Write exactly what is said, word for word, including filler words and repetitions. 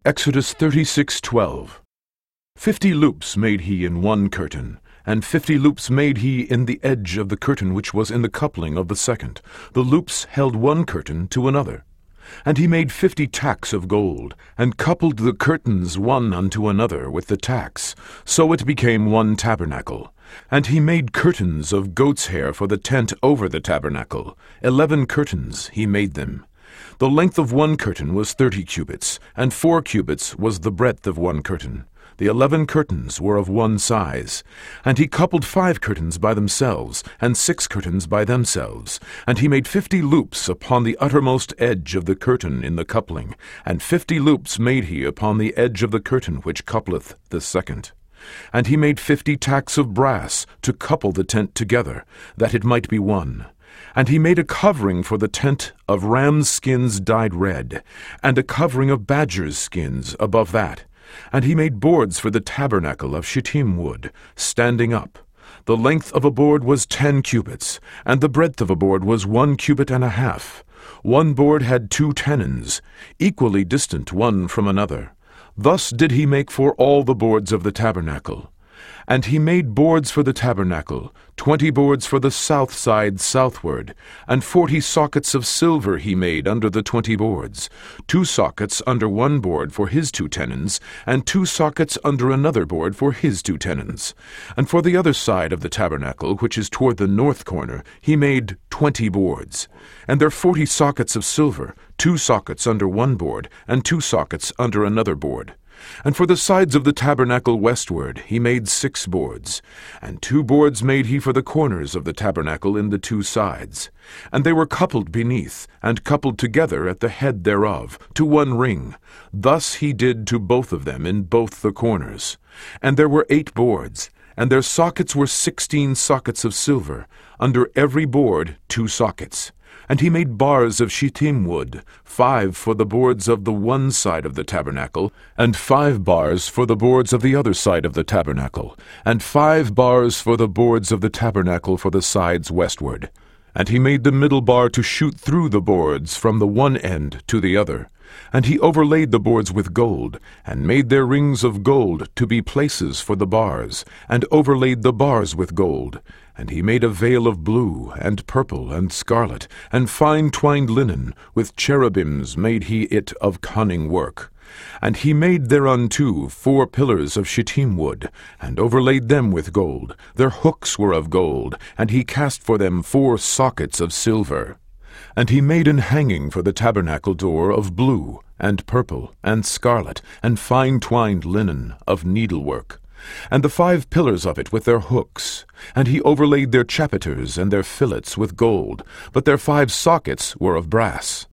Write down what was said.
Exodus thirty-six twelve. Fifty loops made he in one curtain, and fifty loops made he in the edge of the curtain which was in the coupling of the second. The loops held one curtain to another. And he made fifty tacks of gold, and coupled the curtains one unto another with the tacks. So it became one tabernacle. And he made curtains of goat's hair for the tent over the tabernacle. Eleven curtains he made them. The length of one curtain was thirty cubits, and four cubits was the breadth of one curtain. The eleven curtains were of one size. And he coupled five curtains by themselves, and six curtains by themselves. And he made fifty loops upon the uttermost edge of the curtain in the coupling, and fifty loops made he upon the edge of the curtain which coupleth the second. And he made fifty tacks of brass to couple the tent together, that it might be one. And he made a covering for the tent of rams' skins dyed red, and a covering of badgers' skins above that. And he made boards for the tabernacle of shittim wood, standing up. The length of a board was ten cubits, and the breadth of a board was one cubit and a half. One board had two tenons, equally distant one from another. Thus did he make for all the boards of the tabernacle. And he made boards for the tabernacle, twenty boards for the south side southward, and forty sockets of silver he made under the twenty boards, two sockets under one board for his two tenons, and two sockets under another board for his two tenons. And for the other side of the tabernacle, which is toward the north corner, he made twenty boards. And there forty sockets of silver, two sockets under one board, and two sockets under another board. And for the sides of the tabernacle westward he made six boards. And two boards made he for the corners of the tabernacle in the two sides. And they were coupled beneath, and coupled together at the head thereof, to one ring. Thus he did to both of them in both the corners. And there were eight boards, and their sockets were sixteen sockets of silver, under every board two sockets. And he made bars of shittim wood, five for the boards of the one side of the tabernacle, and five bars for the boards of the other side of the tabernacle, and five bars for the boards of the tabernacle for the sides westward. And he made the middle bar to shoot through the boards from the one end to the other. And he overlaid the boards with gold, and made their rings of gold to be places for the bars, and overlaid the bars with gold. And he made a veil of blue, and purple, and scarlet, and fine twined linen, with cherubims made he it of cunning work. And he made thereunto four pillars of shittim wood, and overlaid them with gold. Their hooks were of gold, and he cast for them four sockets of silver. And he made an hanging for the tabernacle door of blue, and purple, and scarlet, and fine twined linen of needlework. And the five pillars of it with their hooks. And he overlaid their chapiters and their fillets with gold, but their five sockets were of brass.